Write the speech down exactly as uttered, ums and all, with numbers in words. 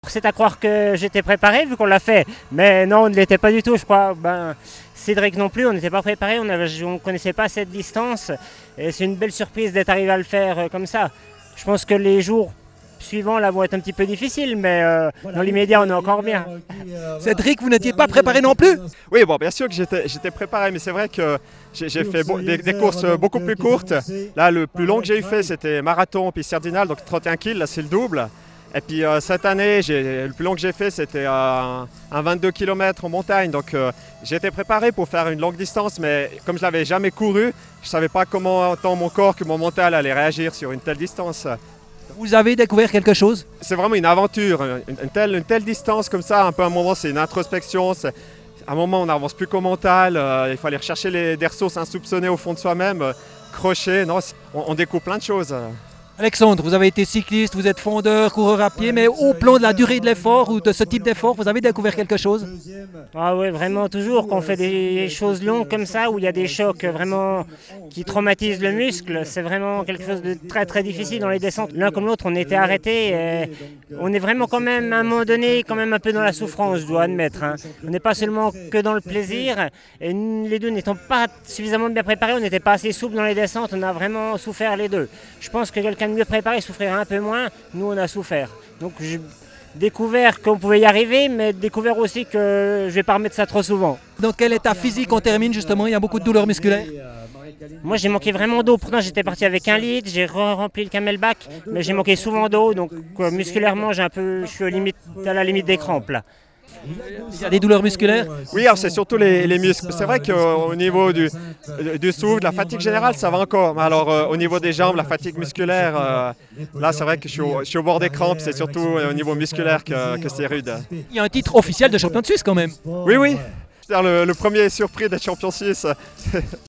C'est à croire que j'étais préparé vu qu'on l'a fait, mais non, on ne l'était pas du tout, je crois. Ben, Cédric non plus, on n'était pas préparé, on ne connaissait pas cette distance. Et c'est une belle surprise d'être arrivé à le faire euh, comme ça. Je pense que les jours suivants là vont être un petit peu difficiles, mais euh, dans l'immédiat, on est encore bien. Cédric, vous n'étiez pas préparé non plus? Oui, bon, bien sûr que j'étais, j'étais préparé, mais c'est vrai que j'ai, j'ai fait bo- des, des courses beaucoup plus courtes. Là, le plus long que j'ai eu fait, c'était marathon puis Cardinal, donc trente et un kilomètres, là c'est le double. Et puis euh, cette année, j'ai, le plus long que j'ai fait, c'était euh, un vingt-deux kilomètres en montagne. Donc euh, j'ai été préparé pour faire une longue distance, mais comme je l'avais jamais couru, je ne savais pas comment tant mon corps que mon mental allait réagir sur une telle distance. Vous avez découvert quelque chose? C'est vraiment une aventure, une, une, telle, une telle distance comme ça, un peu à un moment c'est une introspection, c'est, à un moment on n'avance plus qu'au mental, euh, il faut aller rechercher les, des ressources insoupçonnées au fond de soi-même, euh, crocher, non, on, on découvre plein de choses. Alexandre, vous avez été cycliste, vous êtes fondeur, coureur à pied, mais au plan de la durée de l'effort ou de ce type d'effort, vous avez découvert quelque chose? Ah oui, vraiment, toujours, quand on fait des choses longues comme ça, où il y a des chocs vraiment qui traumatisent le muscle, c'est vraiment quelque chose de très très difficile dans les descentes. L'un comme l'autre, on était arrêtés, et on est vraiment quand même, à un moment donné, quand même un peu dans la souffrance, je dois admettre. Hein. On n'est pas seulement que dans le plaisir, et les deux n'étant pas suffisamment bien préparés, on n'était pas assez souple dans les descentes, on a vraiment souffert les deux. Je pense que quelqu'un de mieux préparé souffrira un peu moins, nous on a souffert. Donc j'ai découvert qu'on pouvait y arriver, mais découvert aussi que je ne vais pas remettre ça trop souvent. Dans quel état physique on termine justement? Il y a beaucoup de douleurs musculaires? Moi j'ai manqué vraiment d'eau, pourtant j'étais parti avec un litre, j'ai rempli le camelback, mais j'ai manqué souvent d'eau, donc quoi, musculairement j'ai un peu, je suis au limite, à la limite des crampes là. Il y a des douleurs musculaires? Oui, alors c'est surtout les, les muscles. C'est vrai qu'au niveau du, du souffle, de la fatigue générale, ça va encore. Mais alors euh, au niveau des jambes, la fatigue musculaire, euh, là c'est vrai que je suis, au, je suis au bord des crampes, c'est surtout au niveau musculaire que, que c'est rude. Il y a un titre officiel de champion de Suisse quand même. Oui, oui. C'est le, le premier surpris d'être champion suisse.